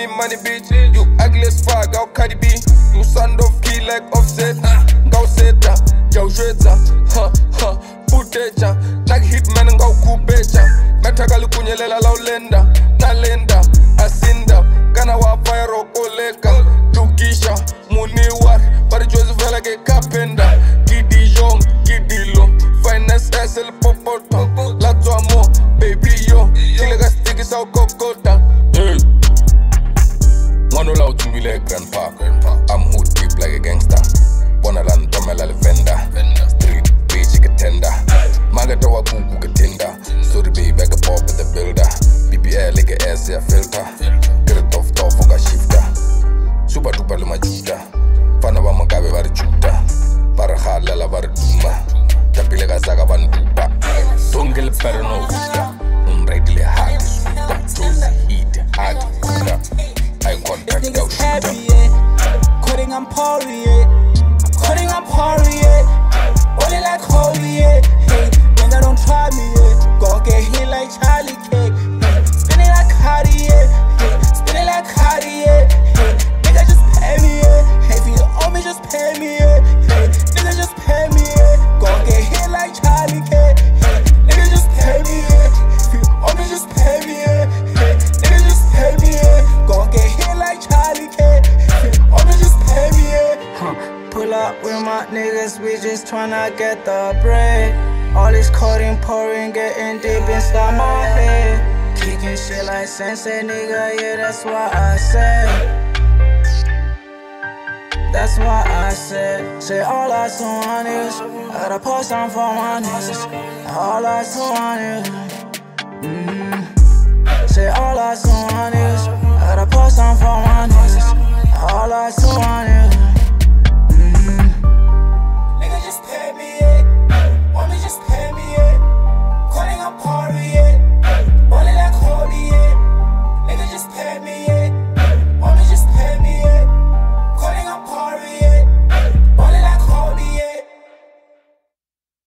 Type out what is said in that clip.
me money, bitch. You ugly as fuck, I'll Cardi B. You sound of key like Offset. Go seta, yo shweta, putecha. Like hitman and go kupecha. Metakali kunyelela laulenda, nalenda, asinda. Gana wa viral koleka, tukisha, muniwar. Bari Joseph vela ke kapenda. Giddy young, giddy long. Finance SL popoto, latwa mo, baby yo. Chilega sticky sao kokota. Hey. One allowed to be like grandpa. I'm hood deep like a gangster. Wanna land Tomela Lavenda. Street bitch get tender. Magatawa kuku get tender. So the baby back a pop with the builder. BPL like a ass filter. Get it off top for a shifter. Super duper luma juda. Fana wa magabe var juda. Para halala var duma. Tapile ga saga van duba. Tongel perno usta. Unreadily hard to suda. Josie heat hard to suda. I contact out shooter. Cutting I'm pouring it. Cutting I'm pouring it. Only like holy it. Hey, nigga don't try me yet. Go get hit like Charlie Cake. Hey, spinning like Cartier. Hey, spinning like Cartier. Hey, nigga just pay me it. Hey, if you owe me, just pay me it. Hey, nigga just pay me it. Go get hit like Charlie Cake. Hey, nigga just pay me it. If you owe me, just pay me it. Hey, nigga just pay me it. Go get hit like Charlie Cake. If you owe me, just pay me it. Pull up with my niggas, we just tryna get the bread. All this coding pouring, getting deep inside my head. Kicking shit like sensei, nigga, yeah, that's why I said. That's why I said. Say all I want is gotta post on for my niggas. All I want is Say all I want is gotta post on for my niggas. All I want